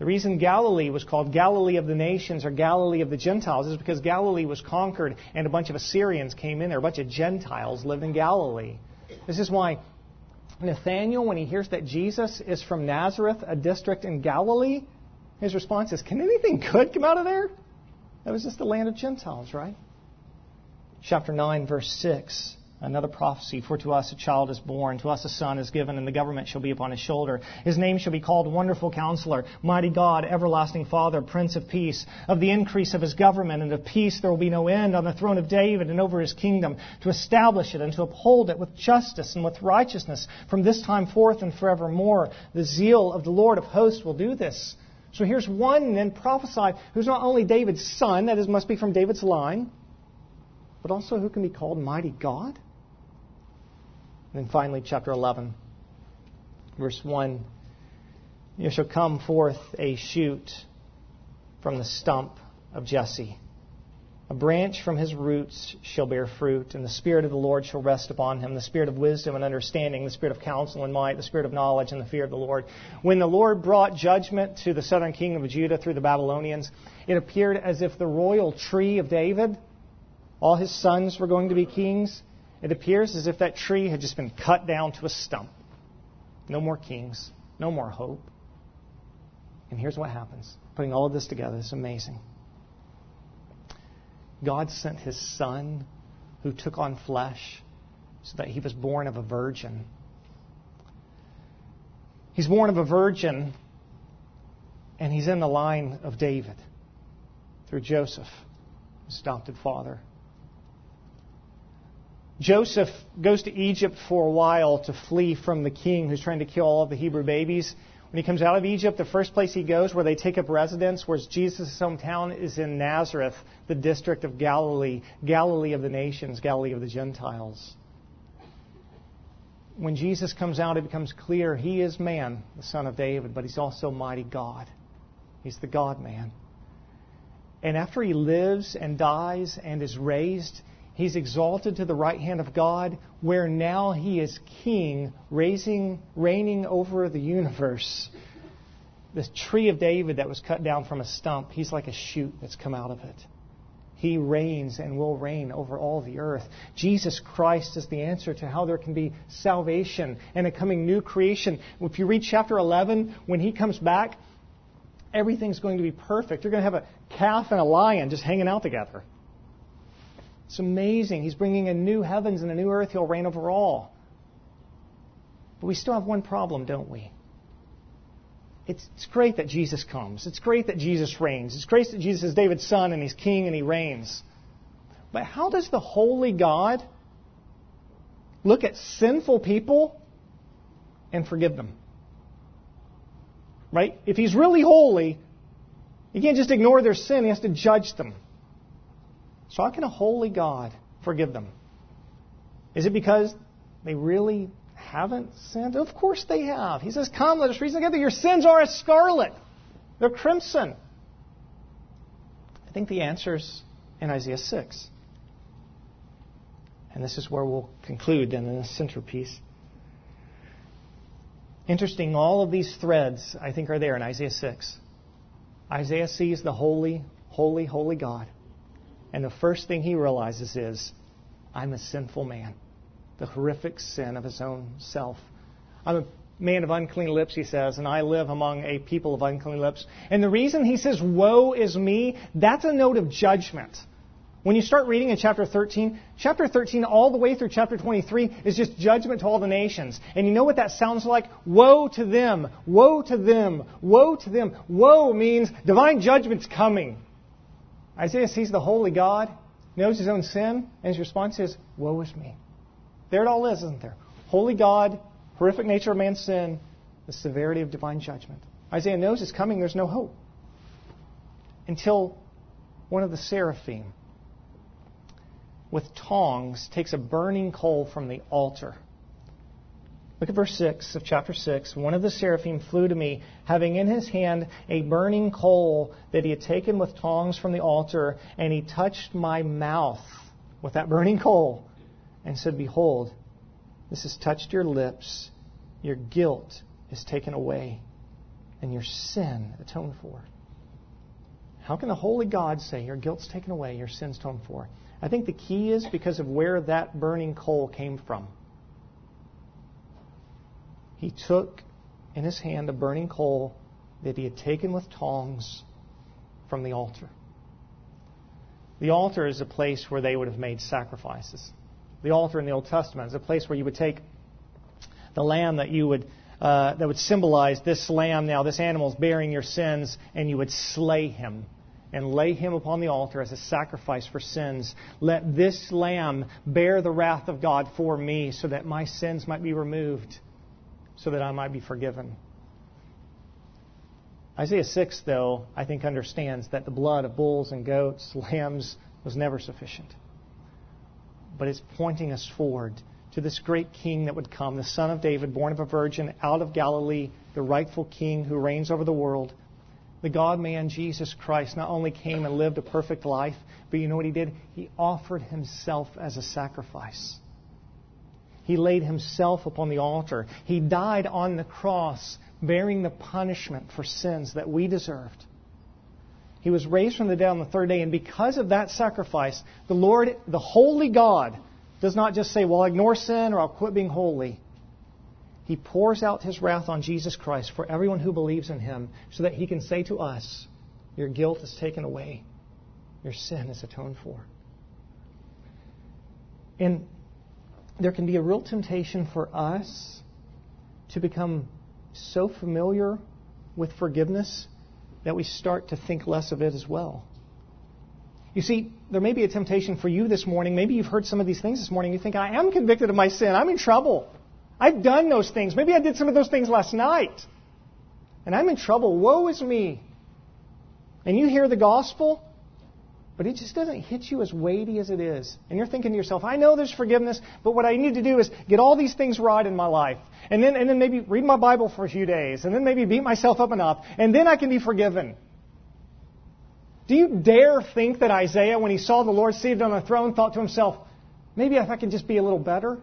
S1: The reason Galilee was called Galilee of the nations or Galilee of the Gentiles is because Galilee was conquered and a bunch of Assyrians came in there. A bunch of Gentiles lived in Galilee. This is why Nathanael, when he hears that Jesus is from Nazareth, a district in Galilee, his response is, can anything good come out of there? That was just the land of Gentiles, right? Chapter 9, verse 6. Another prophecy, for to us a child is born, to us a son is given, and the government shall be upon his shoulder. His name shall be called Wonderful Counselor, Mighty God, Everlasting Father, Prince of Peace. Of the increase of his government and of peace there will be no end on the throne of David and over his kingdom, to establish it and to uphold it with justice and with righteousness from this time forth and forevermore. The zeal of the Lord of hosts will do this. So here's one then prophesied who's not only David's son, that is, must be from David's line, but also who can be called Mighty God. And then finally, chapter 11, verse 1. There shall come forth a shoot from the stump of Jesse. A branch from his roots shall bear fruit, and the Spirit of the Lord shall rest upon him, the Spirit of wisdom and understanding, the Spirit of counsel and might, the Spirit of knowledge and the fear of the Lord. When the Lord brought judgment to the southern kingdom of Judah through the Babylonians, it appeared as if the royal tree of David, all his sons were going to be kings. It appears as if that tree had just been cut down to a stump. No more kings, no more hope. And here's what happens. Putting all of this together, it's amazing. God sent his Son who took on flesh so that he was born of a virgin. He's born of a virgin, and he's in the line of David through Joseph, his adopted father. Joseph goes to Egypt for a while to flee from the king who's trying to kill all of the Hebrew babies. When he comes out of Egypt, the first place he goes where they take up residence, where Jesus' hometown, is in Nazareth, the district of Galilee, Galilee of the nations, Galilee of the Gentiles. When Jesus comes out, it becomes clear he is man, the son of David, but he's also mighty God. He's the God-man. And after he lives and dies and is raised, he's exalted to the right hand of God, where now he is king, reigning over the universe. The tree of David that was cut down from a stump, he's like a shoot that's come out of it. He reigns and will reign over all the earth. Jesus Christ is the answer to how there can be salvation and a coming new creation. If you read chapter 11, when he comes back, everything's going to be perfect. You're going to have a calf and a lion just hanging out together. It's amazing. He's bringing a new heavens and a new earth. He'll reign over all. But we still have one problem, don't we? It's great that Jesus comes. It's great that Jesus reigns. It's great that Jesus is David's son and he's king and he reigns. But how does the holy God look at sinful people and forgive them? Right? If he's really holy, he can't just ignore their sin. He has to judge them. So how can a holy God forgive them? Is it because they really haven't sinned? Of course they have. He says, come, let us reason together. Your sins are as scarlet. They're crimson. I think the answer's in Isaiah 6. And this is where we'll conclude then in the centerpiece. Interesting, all of these threads, I think, are there in Isaiah 6. Isaiah sees the holy, holy, holy God. And the first thing he realizes is, I'm a sinful man. The horrific sin of his own self. I'm a man of unclean lips, he says, and I live among a people of unclean lips. And the reason he says, woe is me, that's a note of judgment. When you start reading in chapter 13 all the way through chapter 23 is just judgment to all the nations. And you know what that sounds like? Woe to them, woe to them, woe to them. Woe means divine judgment's coming. Isaiah sees the holy God, knows his own sin, and his response is, woe is me. There it all is, isn't there? Holy God, horrific nature of man's sin, the severity of divine judgment. Isaiah knows it's coming, there's no hope. Until one of the seraphim, with tongs, takes a burning coal from the altar. Look at verse 6 of chapter 6. One of the seraphim flew to me, having in his hand a burning coal that he had taken with tongs from the altar, and he touched my mouth with that burning coal and said, behold, this has touched your lips. Your guilt is taken away, and your sin atoned for. How can a holy God say your guilt's taken away, your sin's atoned for? I think the key is because of where that burning coal came from. He took in his hand a burning coal that he had taken with tongs from the altar. The altar is a place where they would have made sacrifices. The altar in the Old Testament is a place where you would take the lamb that would symbolize this lamb now, this animal is bearing your sins, and you would slay him and lay him upon the altar as a sacrifice for sins. Let this lamb bear the wrath of God for me so that my sins might be removed, so that I might be forgiven. Isaiah 6, though, I think understands that the blood of bulls and goats, lambs, was never sufficient. But it's pointing us forward to this great king that would come, the son of David, born of a virgin, out of Galilee, the rightful king who reigns over the world. The God-man, Jesus Christ, not only came and lived a perfect life, but you know what he did? He offered himself as a sacrifice. He laid himself upon the altar. He died on the cross, bearing the punishment for sins that we deserved. He was raised from the dead on the third day, and because of that sacrifice, the Lord, the holy God, does not just say, well, I'll ignore sin or I'll quit being holy. He pours out his wrath on Jesus Christ for everyone who believes in him so that he can say to us, your guilt is taken away. Your sin is atoned for. And there can be a real temptation for us to become so familiar with forgiveness that we start to think less of it as well. You see, there may be a temptation for you this morning. Maybe you've heard some of these things this morning. You think, I am convicted of my sin. I'm in trouble. I've done those things. Maybe I did some of those things last night. And I'm in trouble. Woe is me. And you hear the gospel, but it just doesn't hit you as weighty as it is. And you're thinking to yourself, I know there's forgiveness, but what I need to do is get all these things right in my life. And then maybe read my Bible for a few days. And then maybe beat myself up enough. And then I can be forgiven. Do you dare think that Isaiah, when he saw the Lord seated on the throne, thought to himself, maybe if I could just be a little better?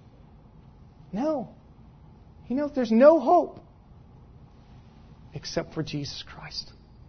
S1: No. He knows there's no hope except for Jesus Christ.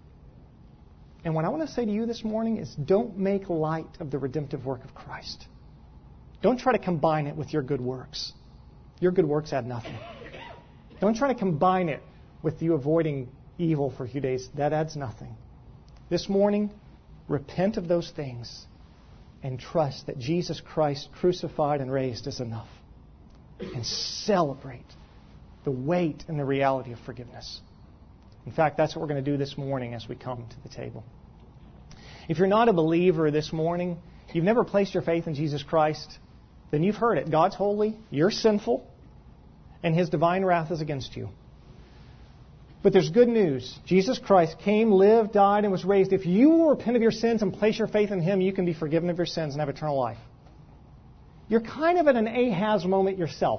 S1: And what I want to say to you this morning is don't make light of the redemptive work of Christ. Don't try to combine it with your good works. Your good works add nothing. Don't try to combine it with you avoiding evil for a few days. That adds nothing. This morning, repent of those things and trust that Jesus Christ crucified and raised is enough. And celebrate the weight and the reality of forgiveness. In fact, that's what we're going to do this morning as we come to the table. If you're not a believer this morning, you've never placed your faith in Jesus Christ, then you've heard it. God's holy, you're sinful, and His divine wrath is against you. But there's good news. Jesus Christ came, lived, died, and was raised. If you will repent of your sins and place your faith in Him, you can be forgiven of your sins and have eternal life. You're kind of at an Ahaz moment yourself.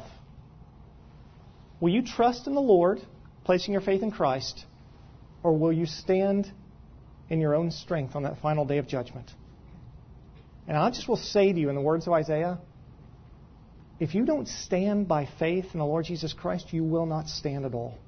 S1: Will you trust in the Lord, placing your faith in Christ, or will you stand in your own strength on that final day of judgment? And I just will say to you in the words of Isaiah, if you don't stand by faith in the Lord Jesus Christ, you will not stand at all.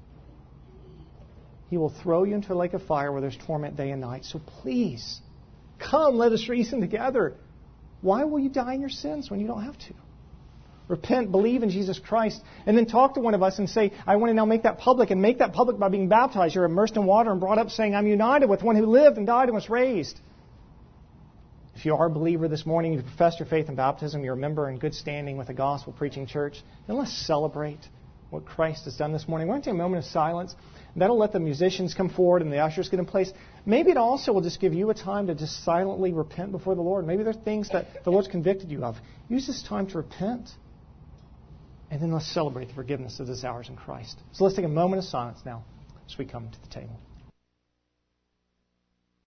S1: He will throw you into a lake of fire where there's torment day and night. So please, come, let us reason together. Why will you die in your sins when you don't have to? Repent, believe in Jesus Christ, and then talk to one of us and say, I want to now make that public, and make that public by being baptized. You're immersed in water and brought up saying, I'm united with one who lived and died and was raised. If you are a believer this morning, you profess your faith in baptism, you're a member in good standing with a gospel-preaching church, then let's celebrate what Christ has done this morning. We're going to take a moment of silence. That'll let the musicians come forward and the ushers get in place. Maybe it also will just give you a time to just silently repent before the Lord. Maybe there are things that the Lord's convicted you of. Use this time to repent. And then let's celebrate the forgiveness of this ours in Christ. So let's take a moment of silence now as we come to the table.